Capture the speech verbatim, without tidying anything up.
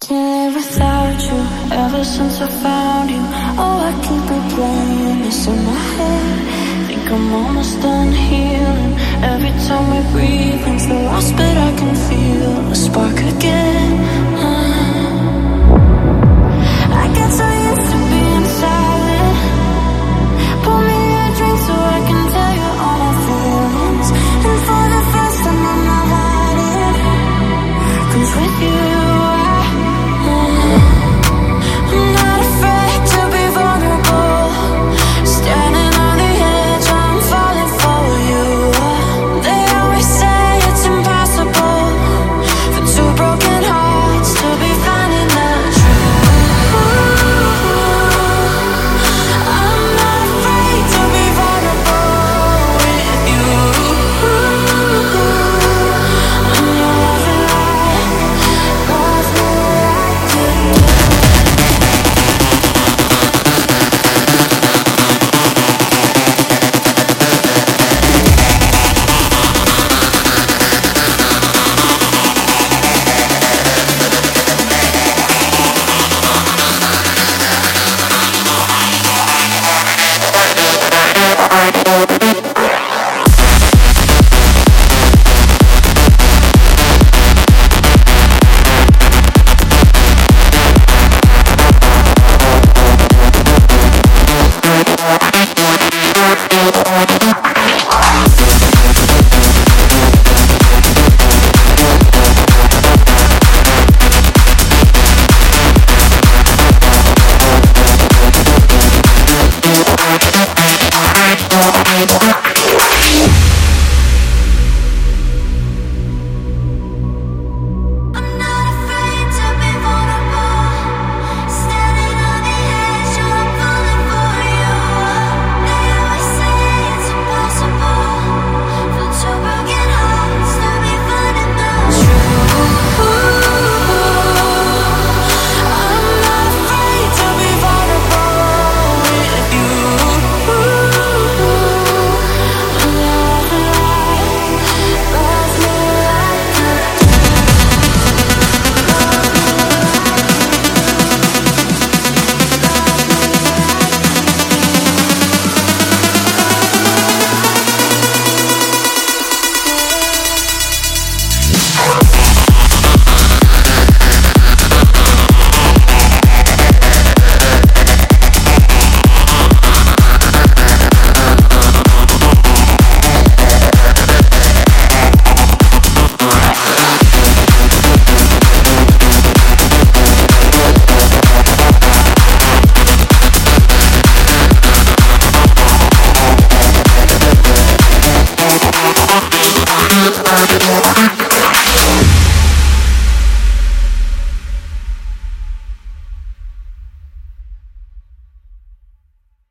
Can't live without you, ever since I found you. Oh, I keep replaying this in my head. Think I'm almost done healing. Every time we breathe into the lost, but I can feel a spark again.